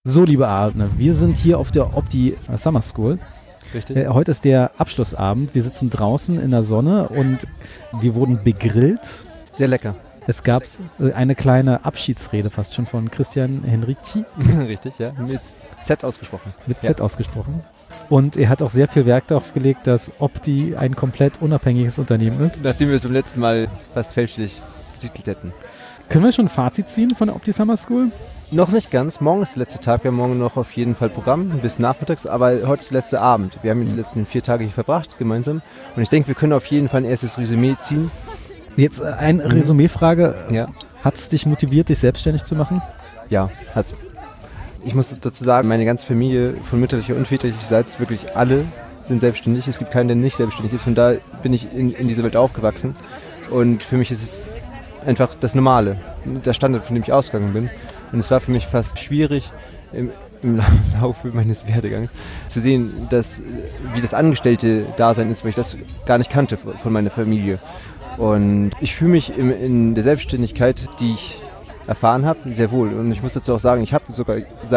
So, liebe Arne, wir sind hier auf der Opti Summer School. Richtig. Heute ist der Abschlussabend. Wir sitzen draußen in der Sonne und wir wurden begrillt. Sehr lecker. Es gab eine kleine Abschiedsrede fast schon von Christian Henrici. Richtig, ja. Mit Z ausgesprochen. Mit Z ausgesprochen. Und er hat auch sehr viel Wert darauf gelegt, dass Opti ein komplett unabhängiges Unternehmen ist. Nachdem wir es beim letzten Mal fast fälschlich betitelt hätten. Können wir schon ein Fazit ziehen von der Opti Summer School? Noch nicht ganz. Morgen ist der letzte Tag. Wir haben morgen noch auf jeden Fall Programm bis nachmittags, aber heute ist der letzte Abend. Wir haben jetzt die letzten 4 Tage hier verbracht, gemeinsam. Und ich denke, wir können auf jeden Fall ein erstes Resümee ziehen. Jetzt eine Resümee-Frage. Ja. Hat es dich motiviert, dich selbstständig zu machen? Ja, hat's. Ich muss dazu sagen, meine ganze Familie von mütterlicher und väterlicher Seite, wirklich alle sind selbstständig. Es gibt keinen, der nicht selbstständig ist. Von da bin ich in dieser Welt aufgewachsen. Und für mich ist es einfach das Normale, der Standard, von dem ich ausgegangen bin. Und es war für mich fast schwierig, im Laufe meines Werdegangs zu sehen, wie das Angestellte-Dasein ist, weil ich das gar nicht kannte von meiner Familie. Und ich fühle mich in der Selbstständigkeit, die ich erfahren habe, sehr wohl. Und ich muss dazu auch sagen, ich habe sogar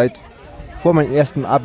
vor meinem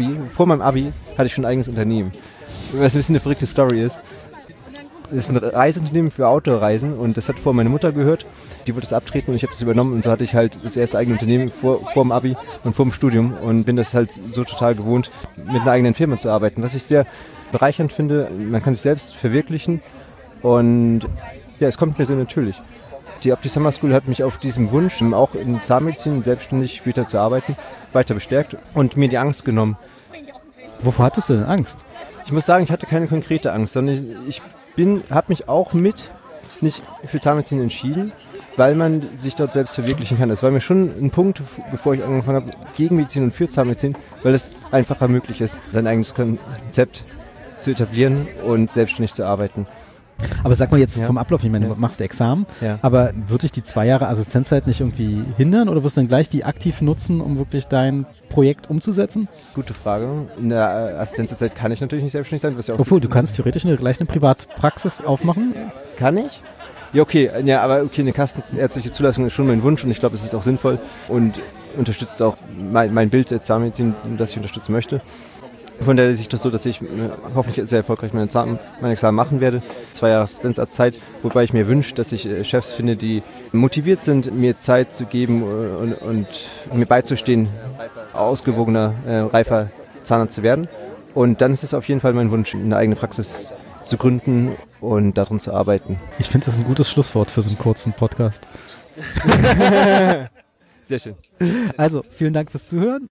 Abi, hatte ich schon ein eigenes Unternehmen. Was ein bisschen eine verrückte Story ist. Das ist ein Reiseunternehmen für Outdoor-Reisen und das hat vorher meine Mutter gehört. Die wollte es abtreten und ich habe das übernommen und so hatte ich halt das erste eigene Unternehmen vor dem Abi und vor dem Studium und bin das halt so total gewohnt, mit einer eigenen Firma zu arbeiten, was ich sehr bereichernd finde. Man kann sich selbst verwirklichen und ja, es kommt mir sehr natürlich. Die Opti Summer School hat mich auf diesem Wunsch, auch in Zahnmedizin selbstständig später zu arbeiten, weiter bestärkt und mir die Angst genommen. Wovor hattest du denn Angst? Ich muss sagen, ich hatte keine konkrete Angst, sondern ich habe mich auch nicht für Zahnmedizin entschieden, weil man sich dort selbst verwirklichen kann. Das war mir schon ein Punkt, bevor ich angefangen habe, gegen Medizin und für Zahnmedizin, weil es einfacher möglich ist, sein eigenes Konzept zu etablieren und selbstständig zu arbeiten. Aber sag mal jetzt vom Ablauf, ich meine, du machst Examen, aber wird dich die 2 Jahre Assistenzzeit nicht irgendwie hindern oder wirst du dann gleich die aktiv nutzen, um wirklich dein Projekt umzusetzen? Gute Frage. In der Assistenzzeit kann ich natürlich nicht selbstständig sein. Was ja auch obwohl, du kannst theoretisch gleich eine Privatpraxis aufmachen. Kann ich? Ja, okay. Ja, aber okay, eine kassenärztliche Zulassung ist schon mein Wunsch und ich glaube, es ist auch sinnvoll und unterstützt auch mein Bild der Zahnmedizin, das ich unterstützen möchte. Von daher sehe ich das so, dass ich hoffentlich sehr erfolgreich mein Examen machen werde. 2 Jahre Assistenzarztzeit, wobei ich mir wünsche, dass ich Chefs finde, die motiviert sind, mir Zeit zu geben und mir beizustehen, ausgewogener, reifer Zahnarzt zu werden. Und dann ist es auf jeden Fall mein Wunsch, eine eigene Praxis zu gründen und daran zu arbeiten. Ich finde das ein gutes Schlusswort für so einen kurzen Podcast. Sehr schön. Also, vielen Dank fürs Zuhören.